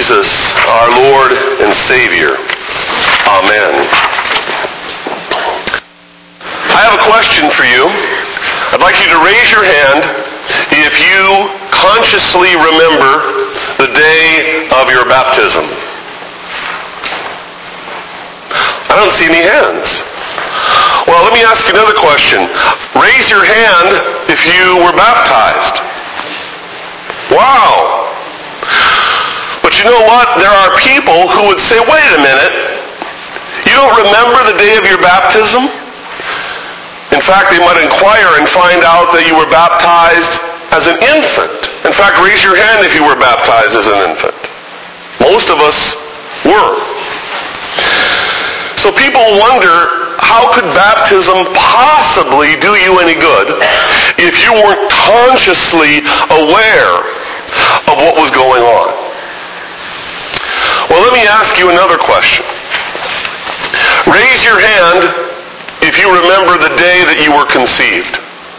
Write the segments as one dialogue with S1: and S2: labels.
S1: Jesus, our Lord and Savior. Amen. I have a question for you. I'd like you to raise your hand if you consciously remember the day of your baptism. I don't see any hands. Well, let me ask you another question. Raise your hand if you were baptized. Wow. But you know what? There are people who would say, wait a minute. You don't remember the day of your baptism? In fact, they might inquire and find out that you were baptized as an infant. In fact, raise your hand if you were baptized as an infant. Most of us were. So people wonder, how could baptism possibly do you any good if you weren't consciously aware of what was going on? Well, let me ask you another question. Raise your hand if you remember the day that you were conceived.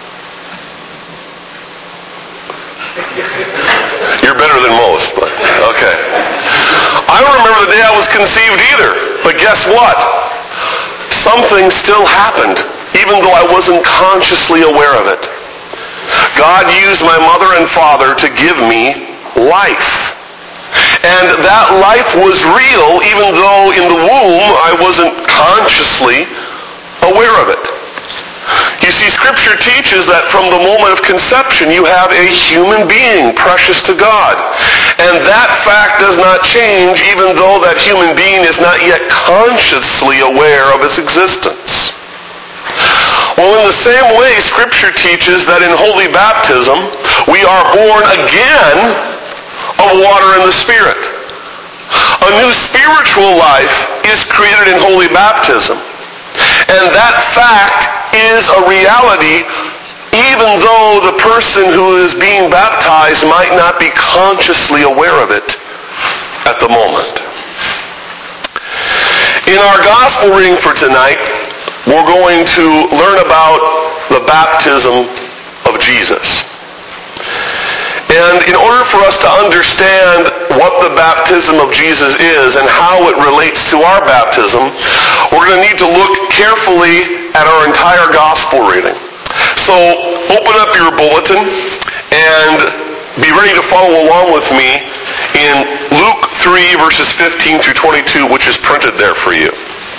S1: You're better than most, but okay. I don't remember the day I was conceived either, but guess what? Something still happened, even though I wasn't consciously aware of it. God used my mother and father to give me life. And that life was real, even though in the womb I wasn't consciously aware of it. You see, Scripture teaches that from the moment of conception you have a human being precious to God. And that fact does not change even though that human being is not yet consciously aware of its existence. Well, in the same way, Scripture teaches that in holy baptism we are born again of water and the Spirit. A new spiritual life is created in holy baptism. And that fact is a reality even though the person who is being baptized might not be consciously aware of it at the moment. In our gospel reading for tonight, we're going to learn about the baptism of Jesus. And in order for us to understand what the baptism of Jesus is and how it relates to our baptism, we're going to need to look carefully at our entire gospel reading. So open up your bulletin and be ready to follow along with me in Luke 3 verses 15 through 22, which is printed there for you.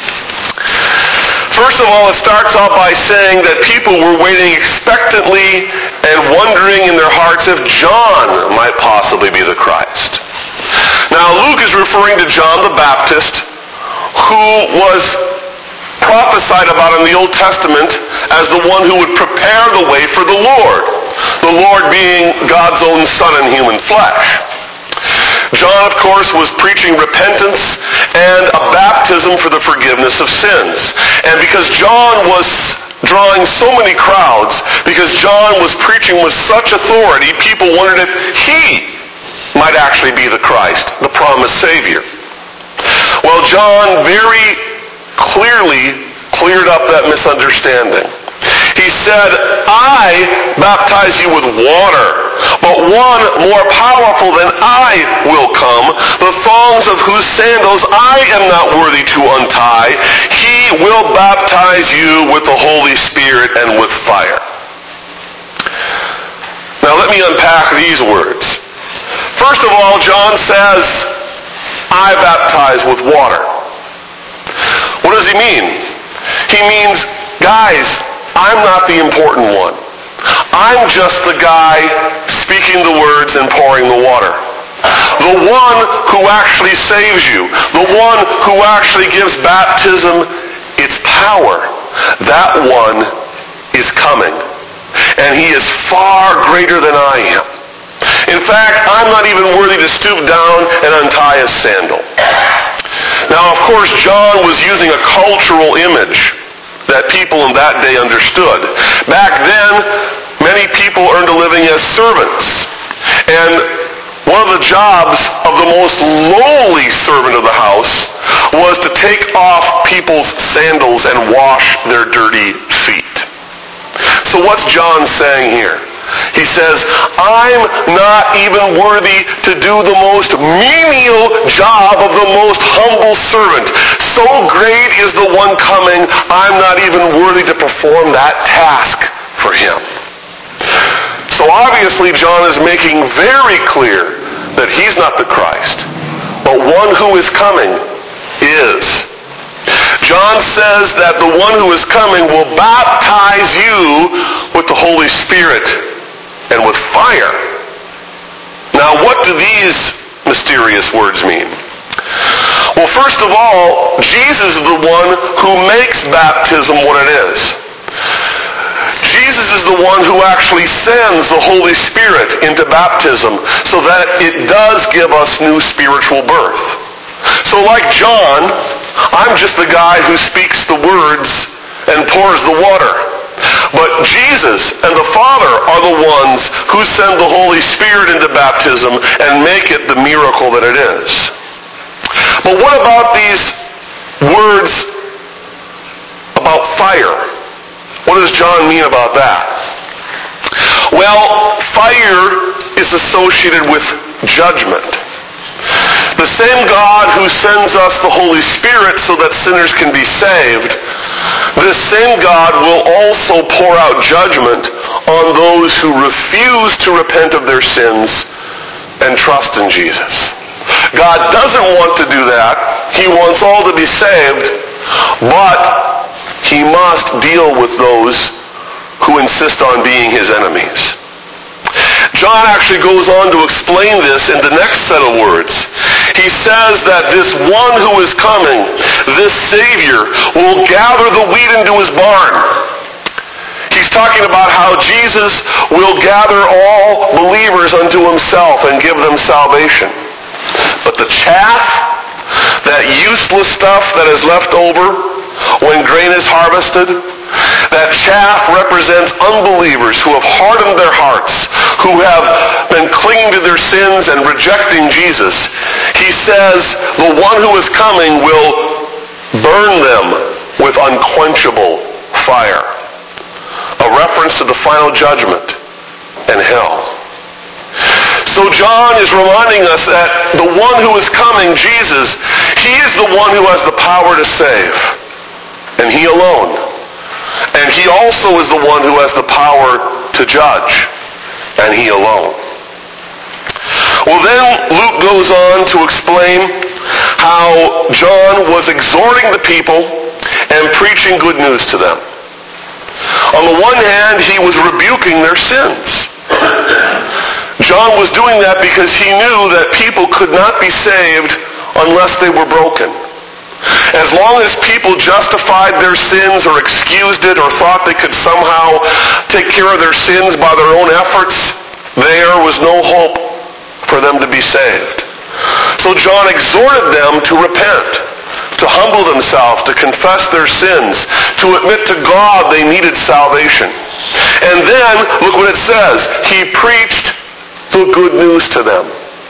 S1: First of all, it starts off by saying that people were waiting expectantly and wondering in their hearts if John might possibly be the Christ. Now, Luke is referring to John the Baptist, who was prophesied about in the Old Testament as the one who would prepare the way for the Lord being God's own Son in human flesh. John, of course, was preaching repentance and a baptism for the forgiveness of sins. And because John was drawing so many crowds, because John was preaching with such authority, people wondered if he might actually be the Christ, the promised Savior. Well, John very clearly cleared up that misunderstanding. He said, I baptize you with water, but one more powerful than I will come, the thongs of whose sandals I am not worthy to untie. He will baptize you with the Holy Spirit and with fire. Now let me unpack these words. First of all, John says, I baptize with water. What does he mean? He means, guys, I'm not the important one. I'm just the guy speaking the words and pouring the water. The one who actually saves you, the one who actually gives baptism its power, that one is coming. And he is far greater than I am. In fact, I'm not even worthy to stoop down and untie his sandal. Now, of course, John was using a cultural image that people in that day understood. Back then, many people earned a living as servants. And one of the jobs of the most lowly servant of the house was to take off people's sandals and wash their dirty feet. So what's John saying here? He says, I'm not even worthy to do the most menial job of the most humble servant. So great is the one coming, I'm not even worthy to perform that task for him. So obviously John is making very clear that he's not the Christ, but one who is coming is. John says that the one who is coming will baptize you with the Holy Spirit and with fire. Now, what do these mysterious words mean? Well, first of all, Jesus is the one who makes baptism what it is. Jesus is the one who actually sends the Holy Spirit into baptism so that it does give us new spiritual birth. So like John, I'm just the guy who speaks the words and pours the water. But Jesus and the Father are the ones who send the Holy Spirit into baptism and make it the miracle that it is. But what about these words about fire? What does John mean about that? Well, fire is associated with judgment. The same God who sends us the Holy Spirit so that sinners can be saved, this same God will also pour out judgment on those who refuse to repent of their sins and trust in Jesus. God doesn't want to do that. He wants all to be saved, but he must deal with those who insist on being his enemies. John actually goes on to explain this in the next set of words. He says that this one who is coming, this Savior, will gather the wheat into his barn. He's talking about how Jesus will gather all believers unto himself and give them salvation. But the chaff, that useless stuff that is left over when grain is harvested, that chaff represents unbelievers who have hardened their hearts, who have been clinging to their sins and rejecting Jesus. He says the one who is coming will burn them with unquenchable fire. A reference to the final judgment and hell. So John is reminding us that the one who is coming, Jesus, he is the one who has the power to save. And he alone. And he also is the one who has the power to judge. And he alone. Well, then Luke goes on to explain how John was exhorting the people and preaching good news to them. On the one hand, he was rebuking their sins. John was doing that because he knew that people could not be saved unless they were broken. As long as people justified their sins or excused it or thought they could somehow take care of their sins by their own efforts, there was no hope for them to be saved. So John exhorted them to repent, to humble themselves, to confess their sins, to admit to God they needed salvation. And then, look what it says, he preached the good news to them.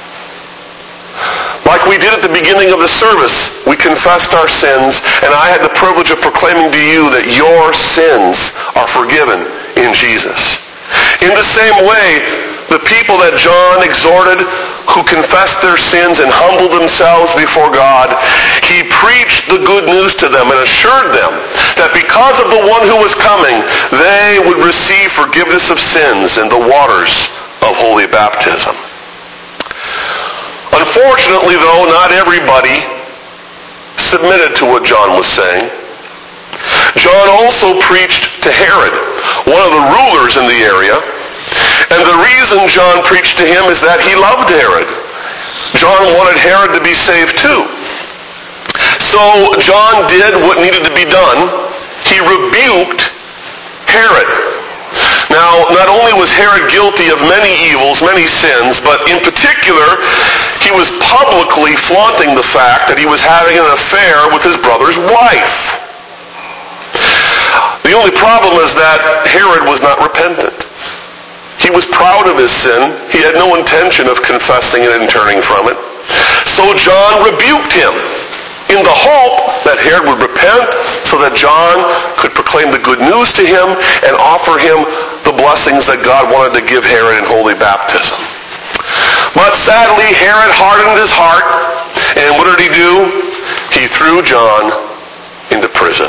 S1: Like we did at the beginning of the service, we confessed our sins, and I had the privilege of proclaiming to you that your sins are forgiven in Jesus. In the same way, the people that John exhorted, who confessed their sins and humbled themselves before God, he preached the good news to them and assured them that because of the one who was coming, they would receive forgiveness of sins in the waters of holy baptism. Unfortunately, though, not everybody submitted to what John was saying. John also preached to Herod, one of the rulers in the area. And the reason John preached to him is that he loved Herod. John wanted Herod to be saved too. So John did what needed to be done. He rebuked Herod. Now, not only was Herod guilty of many evils, many sins, but in particular, he was publicly flaunting the fact that he was having an affair with his brother's wife. The only problem is that Herod was not repentant. He was proud of his sin. He had no intention of confessing it and turning from it. So John rebuked him in the hope that Herod would repent so that John could proclaim the good news to him and offer him the blessings that God wanted to give Herod in holy baptism. But sadly, Herod hardened his heart, and what did he do? He threw John into prison.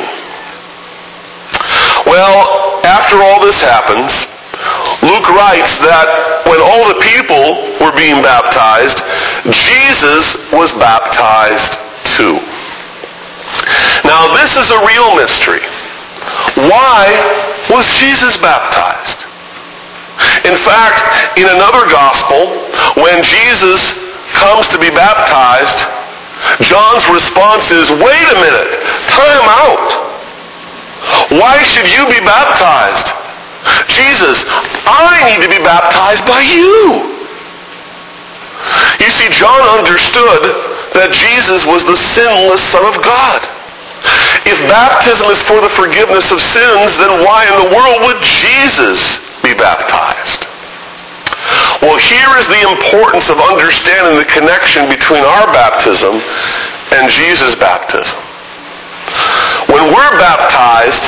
S1: Well, after all this happens, Luke writes that when all the people were being baptized, Jesus was baptized too. Now, this is a real mystery. Why was Jesus baptized? In fact, in another gospel, when Jesus comes to be baptized, John's response is, wait a minute, time out. Why should you be baptized? Jesus, I need to be baptized by you. You see, John understood that Jesus was the sinless Son of God. If baptism is for the forgiveness of sins, then why in the world would Jesus be baptized? Well, here is the importance of understanding the connection between our baptism and Jesus' baptism. When we're baptized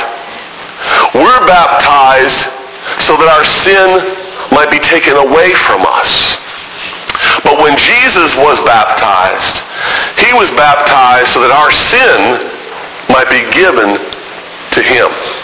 S1: so that our sin might be taken away from us. But when Jesus was baptized, he was baptized so that our sin might be given to him.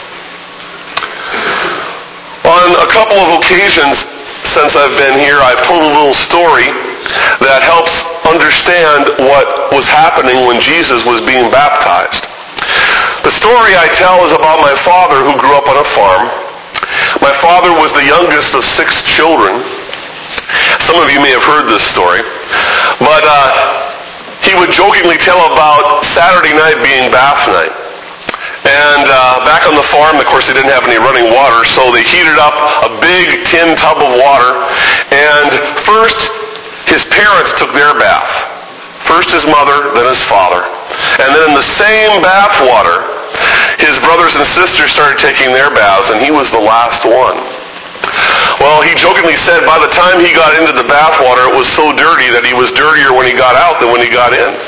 S1: On a couple of occasions since I've been here, I've told a little story that helps understand what was happening when Jesus was being baptized. The story I tell is about my father who grew up on a farm. My father was the youngest of 6 children. Some of you may have heard this story. But he would jokingly tell about Saturday night being bath night. And back on the farm, of course, they didn't have any running water, so they heated up a big tin tub of water. And first, his parents took their bath. First his mother, then his father. And then in the same bath water, his brothers and sisters started taking their baths, and he was the last one. Well, he jokingly said by the time he got into the bath water, it was so dirty that he was dirtier when he got out than when he got in.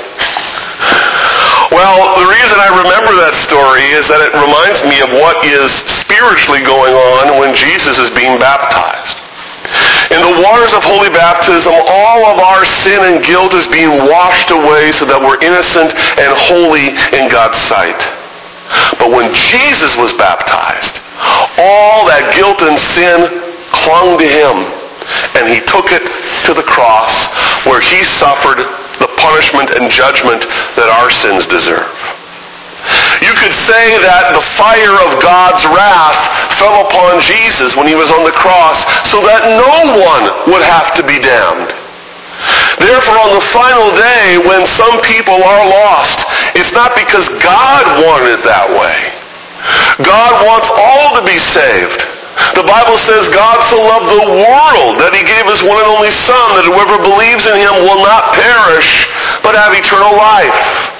S1: Well, the reason I remember that story is that it reminds me of what is spiritually going on when Jesus is being baptized. In the waters of holy baptism, all of our sin and guilt is being washed away so that we're innocent and holy in God's sight. But when Jesus was baptized, all that guilt and sin clung to him, and he took it to the cross where he suffered the punishment and judgment that our sins deserve. You could say that the fire of God's wrath fell upon Jesus when he was on the cross so that no one would have to be damned. Therefore, on the final day, when some people are lost, it's not because God wanted it that way. God wants all to be saved. The Bible says God so loved the world that he gave his one and only Son, that whoever believes in him will not perish, but have eternal life.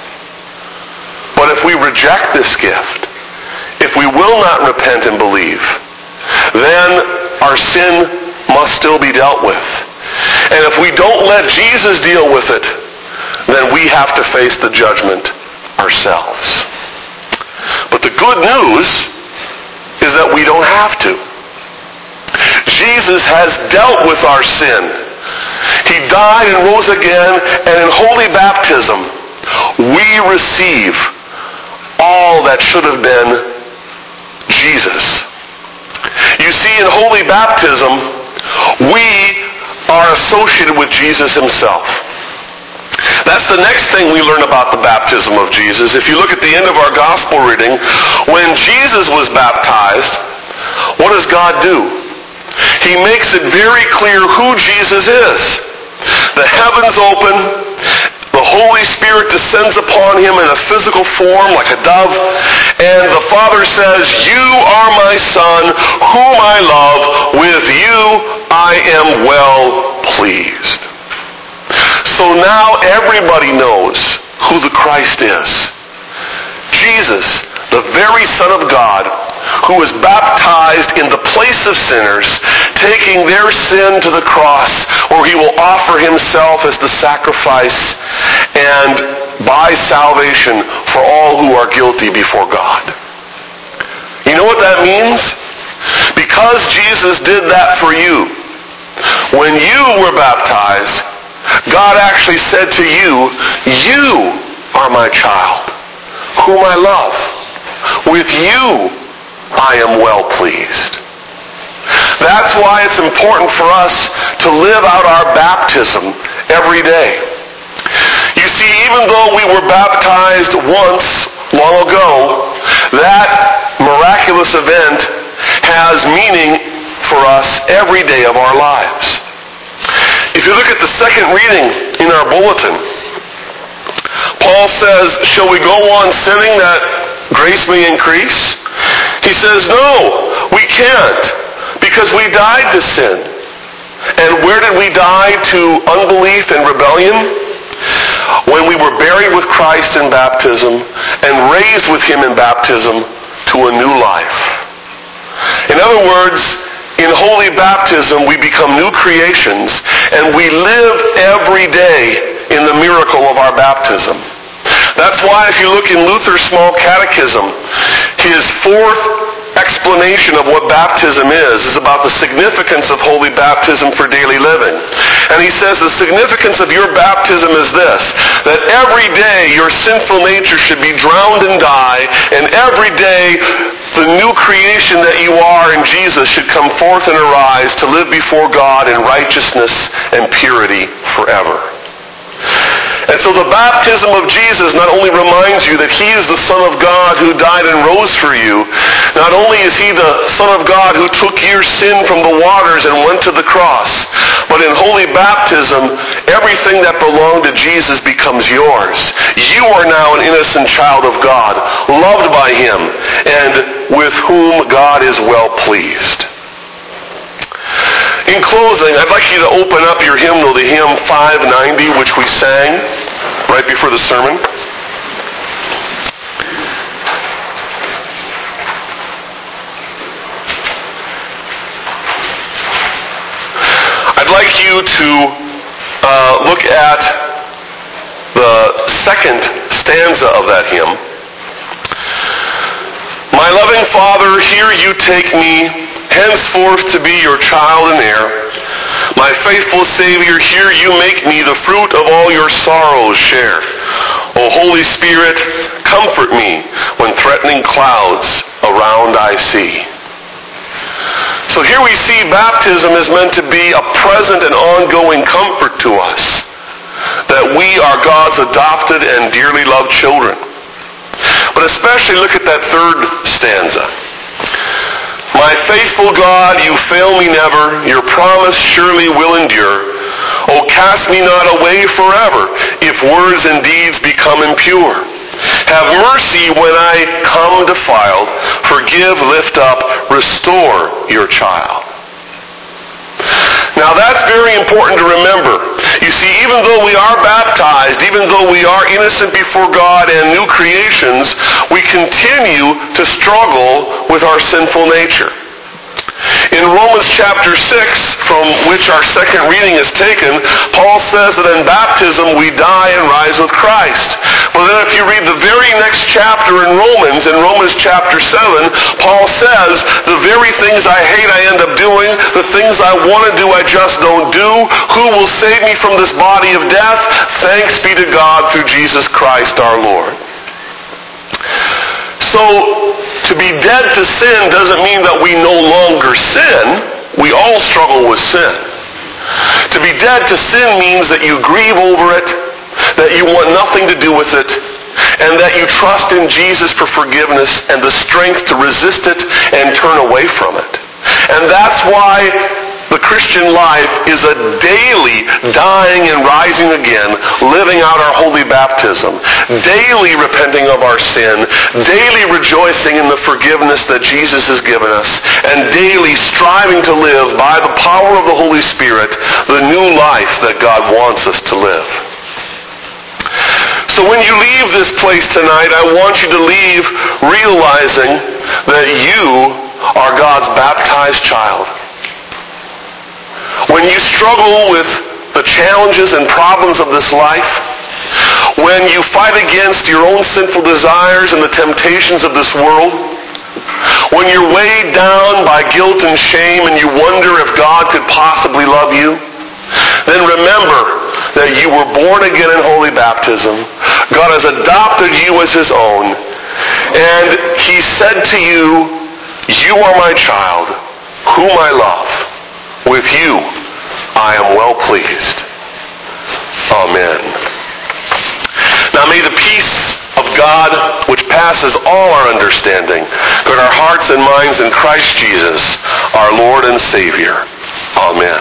S1: But if we reject this gift, if we will not repent and believe, then our sin must still be dealt with. And if we don't let Jesus deal with it, then we have to face the judgment ourselves. But the good news is that we don't have to. Jesus has dealt with our sin. He died and rose again, and in holy baptism, we receive all that should have been Jesus. You see, in holy baptism, we are associated with Jesus himself. That's the next thing we learn about the baptism of Jesus. If you look at the end of our gospel reading, when Jesus was baptized, what does God do? He makes it very clear who Jesus is. The heavens open, the Holy Spirit descends upon him in a physical form like a dove, and the Father says, "You are my Son, whom I love. With you I am well pleased." So now everybody knows who the Christ is. Jesus, the very Son of God, who was baptized in the place of sinners, taking their sin to the cross, where he will offer himself as the sacrifice and buy salvation for all who are guilty before God. You know what that means? Because Jesus did that for you, when you were baptized, God actually said to you, you are my child, whom I love. With you I am well pleased. That's why it's important for us to live out our baptism every day. You see, even though we were baptized once long ago, that miraculous event has meaning for us every day of our lives. If you look at the second reading in our bulletin, Paul says, shall we go on sinning that grace may increase? He says, no, we can't, because we died to sin. And where did we die to unbelief and rebellion? When we were buried with Christ in baptism and raised with him in baptism to a new life. In other words, in holy baptism we become new creations, and we live every day in the miracle of our baptism. That's why if you look in Luther's Small Catechism, his fourth explanation of what baptism is about the significance of holy baptism for daily living. And he says the significance of your baptism is this, that every day your sinful nature should be drowned and die, and every day the new creation that you are in Jesus should come forth and arise to live before God in righteousness and purity forever. And so the baptism of Jesus not only reminds you that he is the Son of God who died and rose for you, not only is he the Son of God who took your sin from the waters and went to the cross, but in holy baptism, everything that belonged to Jesus becomes yours. You are now an innocent child of God, loved by him, and with whom God is well pleased. In closing, I'd like you to open up your hymnal to hymn 590, which we sang right before the sermon. I'd like you to look at the second stanza of that hymn. My loving Father, here you take me, henceforth to be your child and heir. My faithful Savior, here you make me the fruit of all your sorrows share. O Holy Spirit, comfort me when threatening clouds around I see. So here we see baptism is meant to be a present and ongoing comfort to us, that we are God's adopted and dearly loved children. But especially look at that third stanza. My faithful God, you fail me never, your promise surely will endure. O cast me not away forever, if words and deeds become impure. Have mercy when I come defiled, forgive, lift up, restore your child. Now that's very important to remember. You see, even though we are baptized, even though we are innocent before God and new creations, we continue to struggle with our sinful nature. In Romans chapter 6, from which our second reading is taken, Paul says that in baptism we die and rise with Christ. But then if you read the very next chapter in Romans chapter 7, Paul says, the very things I hate I end up doing, the things I want to do I just don't do. Who will save me from this body of death? Thanks be to God through Jesus Christ our Lord. So, to be dead to sin doesn't mean that we no longer sin. We all struggle with sin. To be dead to sin means that you grieve over it, that you want nothing to do with it, and that you trust in Jesus for forgiveness and the strength to resist it and turn away from it. And that's why the Christian life is a daily dying and rising again, living out our holy baptism, daily repenting of our sin, daily rejoicing in the forgiveness that Jesus has given us, and daily striving to live by the power of the Holy Spirit the new life that God wants us to live. So when you leave this place tonight, I want you to leave realizing that you are God's baptized child. When you struggle with the challenges and problems of this life, when you fight against your own sinful desires and the temptations of this world, when you're weighed down by guilt and shame and you wonder if God could possibly love you, then remember that you were born again in holy baptism. God has adopted you as his own. And he said to you, you are my child, whom I love. With you I am well pleased. Amen. Now may the peace of God, which passes all our understanding, guard our hearts and minds in Christ Jesus, our Lord and Savior. Amen.